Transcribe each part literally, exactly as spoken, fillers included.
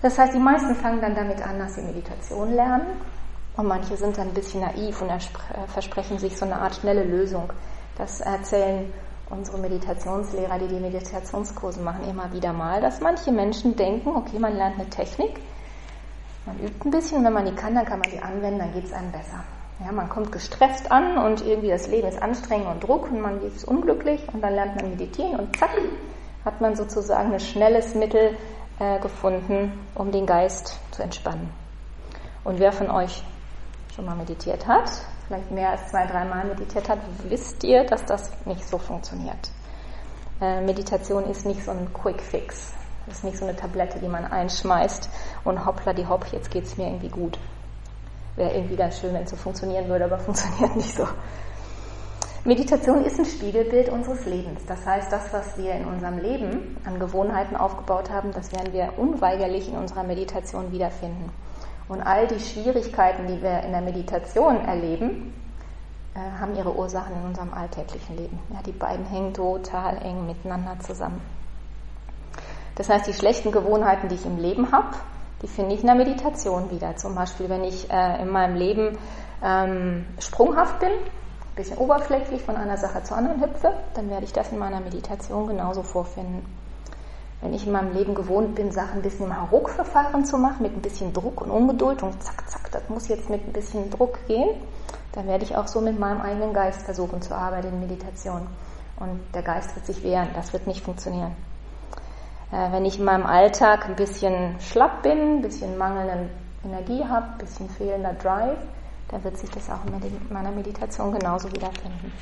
Das heißt, die meisten fangen dann damit an, dass sie Meditation lernen. Und manche sind dann ein bisschen naiv und versprechen sich so eine Art schnelle Lösung. Das erzählen unsere Meditationslehrer, die die Meditationskurse machen, immer wieder mal, dass manche Menschen denken, okay, man lernt eine Technik, man übt ein bisschen, wenn man die kann, dann kann man die anwenden, dann geht es einem besser. Ja, man kommt gestresst an und irgendwie das Leben ist anstrengend und Druck und man ist unglücklich und dann lernt man meditieren und zack, hat man sozusagen ein schnelles Mittel äh, gefunden, um den Geist zu entspannen. Und wer von euch schon mal meditiert hat, vielleicht mehr als zwei, dreimal meditiert hat, wisst ihr, dass das nicht so funktioniert. Äh, Meditation ist nicht so ein Quick Fix. Das ist nicht so eine Tablette, die man einschmeißt und hoppla die hopp, jetzt geht's mir irgendwie gut. Wäre irgendwie ganz schön, wenn es so funktionieren würde, aber funktioniert nicht so. Meditation ist ein Spiegelbild unseres Lebens. Das heißt, das, was wir in unserem Leben an Gewohnheiten aufgebaut haben, das werden wir unweigerlich in unserer Meditation wiederfinden. Und all die Schwierigkeiten, die wir in der Meditation erleben, äh, haben ihre Ursachen in unserem alltäglichen Leben. Ja, die beiden hängen total eng miteinander zusammen. Das heißt, die schlechten Gewohnheiten, die ich im Leben habe, die finde ich in der Meditation wieder. Zum Beispiel, wenn ich äh, in meinem Leben ähm, sprunghaft bin, ein bisschen oberflächlich von einer Sache zur anderen hüpfe, dann werde ich das in meiner Meditation genauso vorfinden. Wenn ich in meinem Leben gewohnt bin, Sachen ein bisschen im Hauruck-Verfahren zu machen, mit ein bisschen Druck und Ungeduld und zack, zack, das muss jetzt mit ein bisschen Druck gehen, dann werde ich auch so mit meinem eigenen Geist versuchen zu arbeiten in Meditation. Und der Geist wird sich wehren, das wird nicht funktionieren. Äh, wenn ich in meinem Alltag ein bisschen schlapp bin, ein bisschen mangelnde Energie habe, ein bisschen fehlender Drive, dann wird sich das auch in meiner Meditation genauso wiederfinden.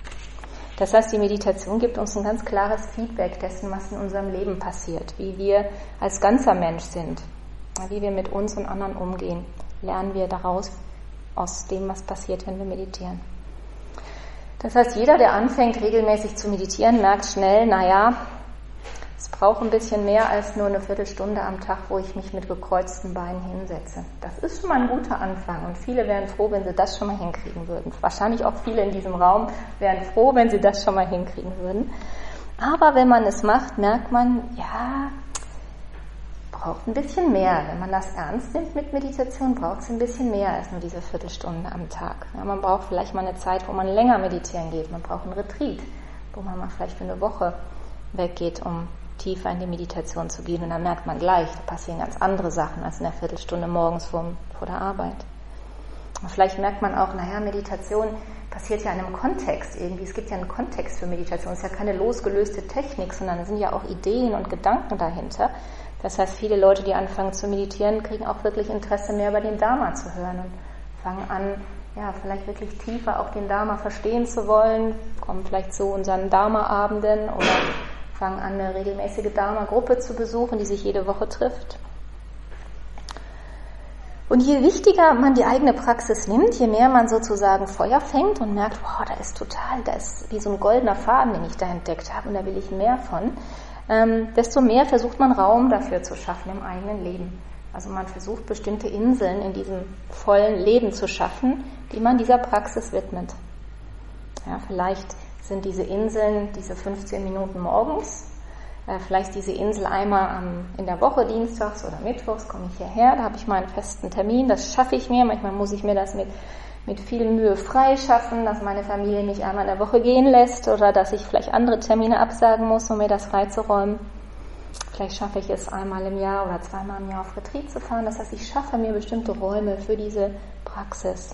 Das heißt, die Meditation gibt uns ein ganz klares Feedback dessen, was in unserem Leben passiert, wie wir als ganzer Mensch sind, wie wir mit uns und anderen umgehen. Lernen wir daraus aus dem, was passiert, wenn wir meditieren. Das heißt, jeder, der anfängt, regelmäßig zu meditieren, merkt schnell, naja, es braucht ein bisschen mehr als nur eine Viertelstunde am Tag, wo ich mich mit gekreuzten Beinen hinsetze. Das ist schon mal ein guter Anfang und viele wären froh, wenn sie das schon mal hinkriegen würden. Wahrscheinlich auch viele in diesem Raum wären froh, wenn sie das schon mal hinkriegen würden. Aber wenn man es macht, merkt man, ja, braucht ein bisschen mehr. Wenn man das ernst nimmt mit Meditation, braucht es ein bisschen mehr als nur diese Viertelstunde am Tag. Ja, man braucht vielleicht mal eine Zeit, wo man länger meditieren geht. Man braucht einen Retreat, wo man mal vielleicht für eine Woche weggeht, um tiefer in die Meditation zu gehen. Und dann merkt man gleich, da passieren ganz andere Sachen als in der Viertelstunde morgens vor, vor der Arbeit. Und vielleicht merkt man auch, naja, Meditation passiert ja in einem Kontext irgendwie. Es gibt ja einen Kontext für Meditation. Es ist ja keine losgelöste Technik, sondern es sind ja auch Ideen und Gedanken dahinter. Das heißt, viele Leute, die anfangen zu meditieren, kriegen auch wirklich Interesse, mehr über den Dharma zu hören und fangen an, ja, vielleicht wirklich tiefer auch den Dharma verstehen zu wollen, kommen vielleicht zu unseren Dharma-Abenden oder fangen an, eine regelmäßige Dharma-Gruppe zu besuchen, die sich jede Woche trifft. Und je wichtiger man die eigene Praxis nimmt, je mehr man sozusagen Feuer fängt und merkt, wow, da ist total, da ist wie so ein goldener Faden, den ich da entdeckt habe und da will ich mehr von, ähm, desto mehr versucht man Raum dafür zu schaffen im eigenen Leben. Also man versucht bestimmte Inseln in diesem vollen Leben zu schaffen, die man dieser Praxis widmet. Ja, vielleicht sind diese Inseln diese fünfzehn Minuten morgens, äh, vielleicht diese Insel einmal am, in der Woche, dienstags oder mittwochs komme ich hierher, da habe ich mal einen festen Termin, das schaffe ich mir, manchmal muss ich mir das mit, mit viel Mühe freischaffen, dass meine Familie mich einmal in der Woche gehen lässt oder dass ich vielleicht andere Termine absagen muss, um mir das freizuräumen. Vielleicht schaffe ich es einmal im Jahr oder zweimal im Jahr auf Retreat zu fahren, das heißt, ich schaffe mir bestimmte Räume für diese Praxis.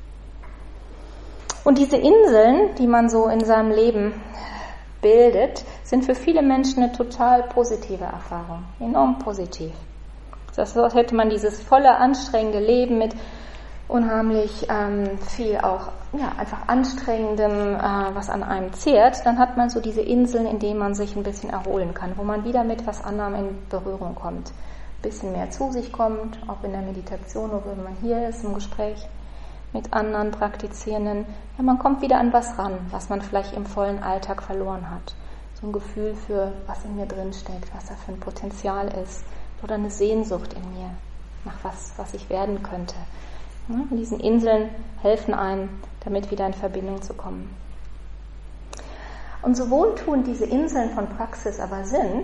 Und diese Inseln, die man so in seinem Leben bildet, sind für viele Menschen eine total positive Erfahrung, enorm positiv. Das ist, als hätte man dieses volle, anstrengende Leben mit unheimlich ähm, viel auch ja, einfach Anstrengendem, äh, was an einem zehrt, dann hat man so diese Inseln, in denen man sich ein bisschen erholen kann, wo man wieder mit was anderem in Berührung kommt, ein bisschen mehr zu sich kommt, auch in der Meditation oder wenn man hier ist im Gespräch mit anderen Praktizierenden. Ja, man kommt wieder an was ran, was man vielleicht im vollen Alltag verloren hat. So ein Gefühl für, was in mir drin steckt, was da für ein Potenzial ist. Oder eine Sehnsucht in mir nach was, was ich werden könnte. Ja, und diesen Inseln helfen einem, damit wieder in Verbindung zu kommen. Und so wohltuend diese Inseln von Praxis aber sind,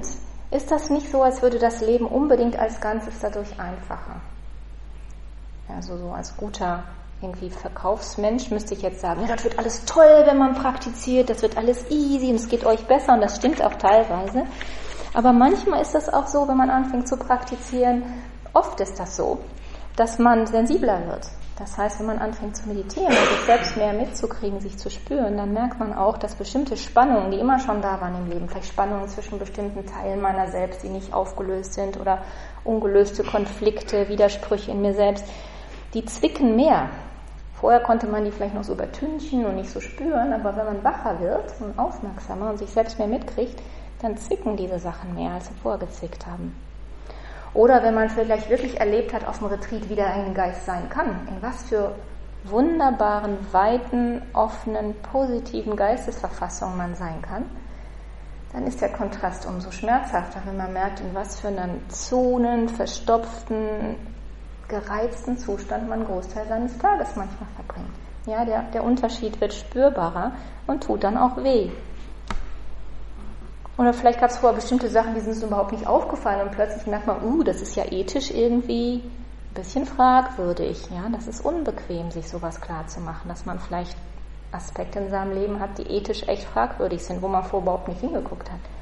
ist das nicht so, als würde das Leben unbedingt als Ganzes dadurch einfacher. Also so als guter irgendwie Verkaufsmensch müsste ich jetzt sagen, ja, das wird alles toll, wenn man praktiziert, das wird alles easy und es geht euch besser und das stimmt auch teilweise. Aber manchmal ist das auch so, wenn man anfängt zu praktizieren, oft ist das so, dass man sensibler wird. Das heißt, wenn man anfängt zu meditieren und sich selbst mehr mitzukriegen, sich zu spüren, dann merkt man auch, dass bestimmte Spannungen, die immer schon da waren im Leben, vielleicht Spannungen zwischen bestimmten Teilen meiner selbst, die nicht aufgelöst sind oder ungelöste Konflikte, Widersprüche in mir selbst, die zwicken mehr. Vorher konnte man die vielleicht noch so übertünchen und nicht so spüren, aber wenn man wacher wird und aufmerksamer und sich selbst mehr mitkriegt, dann zwicken diese Sachen mehr, als sie vorher gezwickt haben. Oder wenn man vielleicht wirklich erlebt hat auf dem Retreat, wie der eigene Geist sein kann, in was für wunderbaren, weiten, offenen, positiven Geistesverfassungen man sein kann, dann ist der Kontrast umso schmerzhafter, wenn man merkt, in was für einem zonen, verstopften, gereizten Zustand man einen Großteil seines Tages manchmal verbringt. Ja, der, der Unterschied wird spürbarer und tut dann auch weh. Oder vielleicht gab es vorher bestimmte Sachen, die sind uns überhaupt nicht aufgefallen und plötzlich merkt man, uh, das ist ja ethisch irgendwie ein bisschen fragwürdig. Ja, das ist unbequem, sich sowas klar zu machen, dass man vielleicht Aspekte in seinem Leben hat, die ethisch echt fragwürdig sind, wo man vorher überhaupt nicht hingeguckt hat.